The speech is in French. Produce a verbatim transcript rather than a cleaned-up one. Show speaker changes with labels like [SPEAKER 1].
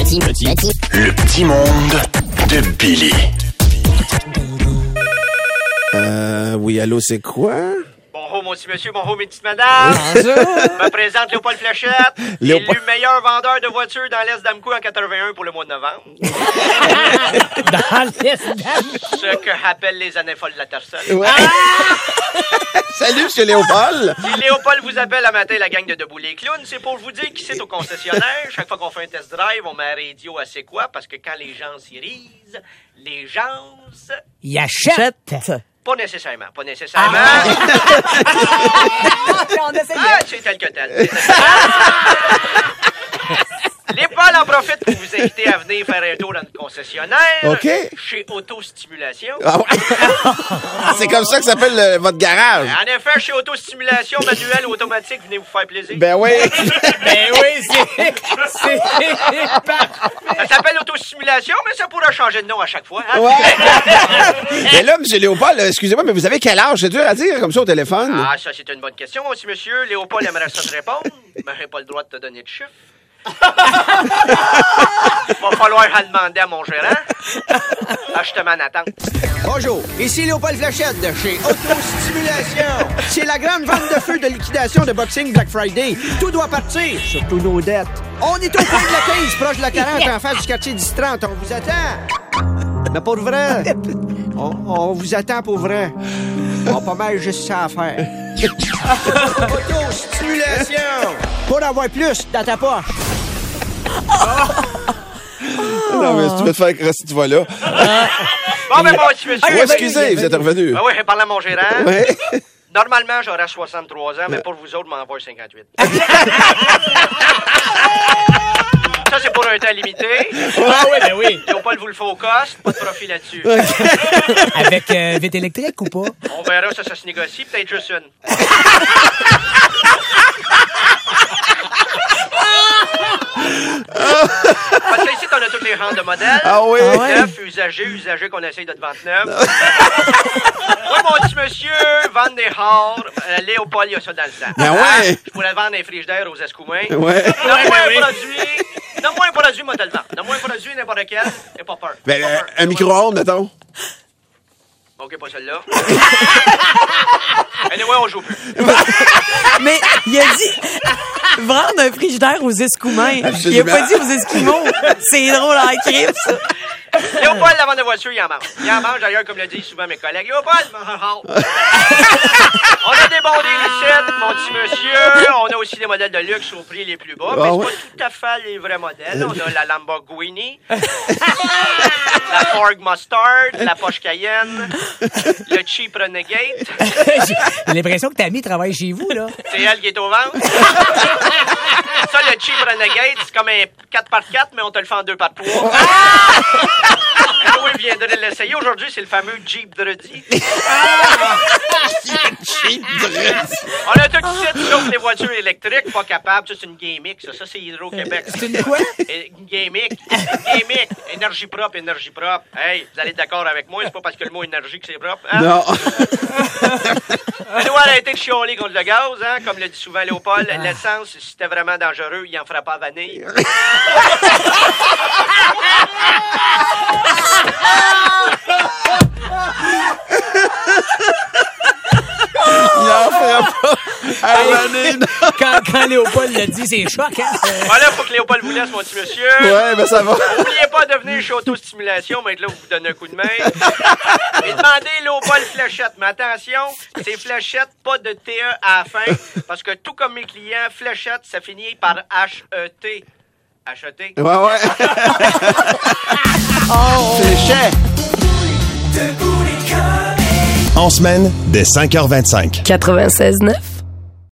[SPEAKER 1] petit, petit, petit.
[SPEAKER 2] Le petit monde de Billy.
[SPEAKER 3] Euh, oui, allô, c'est quoi?
[SPEAKER 4] Bonjour, mon petit monsieur, bonjour, mes petites madames. Je me présente Léopold Flechette,
[SPEAKER 3] Léopold...
[SPEAKER 4] élu meilleur vendeur de voitures dans l'Est d'Amco en quatre-vingt-un pour le mois de novembre.
[SPEAKER 5] Dans l'Est d'Amco?
[SPEAKER 4] Ce que rappellent les années folles de la personne.
[SPEAKER 3] Ouais. Ah! Salut, monsieur Léopold.
[SPEAKER 4] Si Léopold vous appelle la matin la gang de Debout les Clowns, c'est pour vous dire qui c'est au concessionnaire. Chaque fois qu'on fait un test drive, on met à radio à c'est quoi, parce que quand les gens s'y risent, les gens...
[SPEAKER 5] Ils achètent.
[SPEAKER 4] Pas nécessairement, pas nécessairement.
[SPEAKER 5] Ah. On essayait.
[SPEAKER 4] Ah, c'est tel que tel. Les Paul en profitent pour vous inviter à venir faire un tour dans le concessionnaire.
[SPEAKER 3] OK.
[SPEAKER 4] Chez Autostimulation.
[SPEAKER 3] Ah ouais. C'est comme ça que s'appelle euh, votre garage.
[SPEAKER 4] En effet, chez Autostimulation, manuel ou automatique, venez vous faire plaisir.
[SPEAKER 3] Ben oui.
[SPEAKER 5] Ben oui, c'est... c'est parfait.
[SPEAKER 4] Ça s'appelle Autostimulation, mais ça pourra changer de nom à chaque fois. Hein?
[SPEAKER 3] Ouais. Mais là, monsieur Léopold, excusez-moi, mais vous avez quel âge? C'est dur à dire comme ça au téléphone.
[SPEAKER 4] Ah, ça, c'est une bonne question, mon petit monsieur. Léopold aimerait ça te répondre, mais j'ai pas le droit de te donner de chiffres. Va falloir en demander à mon gérant. Ah, je te mets en attente.
[SPEAKER 6] Bonjour, ici Léopold Flechette de chez Autostimulation. C'est la grande vente de feu de liquidation de Boxing Black Friday. Tout doit partir, surtout nos dettes. On est au coin de la quinze, proche de la quarante, en face du quartier dix trente. On vous attend. Mais pour vrai, on, on vous attend pour vrai. On a pas mal juste ça à faire. Autostimulation. Pour avoir plus dans ta poche.
[SPEAKER 3] Non, mais si tu veux te faire crosser, tu vas là.
[SPEAKER 4] Bon, ben, mon petit monsieur.
[SPEAKER 3] Oh, excusez, vous êtes revenu.
[SPEAKER 4] Ben oui, j'ai parlé à mon gérant.
[SPEAKER 3] Ouais.
[SPEAKER 4] Normalement, j'aurais soixante-trois ans, mais pour vous autres, m'en avoir cinquante-huit. Ça, c'est pour un temps limité.
[SPEAKER 5] Ah oui, ben oui.
[SPEAKER 4] Léopold vous le fait au cost, pas de profit là-dessus.
[SPEAKER 5] Avec euh, vite électrique ou pas?
[SPEAKER 4] On verra, ça, ça se négocie, peut-être juste une. Parce que ici, on a toutes les rangs de modèles.
[SPEAKER 3] Ah oui?
[SPEAKER 5] Ah ouais?
[SPEAKER 4] Neuf, usagés, usagés qu'on essaye de te vendre neuf. Moi, mon petit monsieur, vendre des rares. Euh, Léopold, il y a ça dans le sang.
[SPEAKER 3] Ben ouais.
[SPEAKER 4] Je pourrais vendre des frigidaires aux escoumins.
[SPEAKER 3] Ouais.
[SPEAKER 4] Donne-moi
[SPEAKER 5] oui.
[SPEAKER 4] un produit. Donne-moi un produit, moi, te le vends. Donne-moi un produit, n'importe quel. N'aie pas peur.
[SPEAKER 3] Ben,
[SPEAKER 4] Pas
[SPEAKER 3] euh,
[SPEAKER 4] peur.
[SPEAKER 3] un micro-ondes, mettons.
[SPEAKER 4] OK, pas celle-là. Anyway, on joue plus.
[SPEAKER 7] Mais il a dit vendre un frigidaire aux escoumins.
[SPEAKER 3] Absolument.
[SPEAKER 7] Il a pas dit aux Esquimaux. C'est drôle en crime, ça.
[SPEAKER 4] Léopold, la vente de voiture, il en mange. Il en mange, d'ailleurs, comme le disent souvent mes collègues. Léopold, on a des bons deals ici, mon petit monsieur. On a aussi des modèles de luxe au prix les plus bas.
[SPEAKER 3] Ah
[SPEAKER 4] mais
[SPEAKER 3] ouais?
[SPEAKER 4] c'est pas tout à fait les vrais modèles. On a la Lamborghini, la Ford Mustard, la Porsche Cayenne, le Cheap Renegade.
[SPEAKER 5] J'ai l'impression que ta amie travaille chez vous, là.
[SPEAKER 4] C'est elle qui est au ventre. Ça, le Cheap Renegade, c'est comme un quatre par quatre, mais on te le fait en deux par trois. Oui, viendrait l'essayer. Aujourd'hui, c'est le fameux Jeep Dredi.
[SPEAKER 3] Cheap Dredi.
[SPEAKER 4] On a tout ici, sauf les voitures électriques, pas capables. Ça, c'est une Gamic, ça. Ça, c'est Hydro-Québec.
[SPEAKER 5] C'est une quoi?
[SPEAKER 4] Et- Une Gamic. Gamic. Énergie propre, énergie propre. Hey, vous allez être d'accord avec moi, c'est pas parce que le mot énergie que c'est propre. Hein?
[SPEAKER 3] Non.
[SPEAKER 4] On doit arrêter de chialer contre le gaz, hein? Comme le dit souvent Léopold. L'essence, si c'était vraiment dangereux, il en fera pas vanille.
[SPEAKER 3] Il en fera pas à l'année.
[SPEAKER 5] Quand, quand Léopold l'a dit, c'est choc, hein?
[SPEAKER 4] Voilà, faut que Léopold vous laisse, mon petit monsieur.
[SPEAKER 3] Ouais, ben ça va.
[SPEAKER 4] N'oubliez pas de venir chez Autostimulation, mais là, vous donne un coup de main. Et demandez Léopold Flechette. Mais attention, c'est Flechette, pas de T E à la fin, parce que tout comme mes clients, Flechette, ça finit par H E T. H E T.
[SPEAKER 3] Ouais, ouais. Oh, Fléchet.
[SPEAKER 2] En semaine, dès cinq heures vingt-cinq.
[SPEAKER 7] quatre-vingt-seize neuf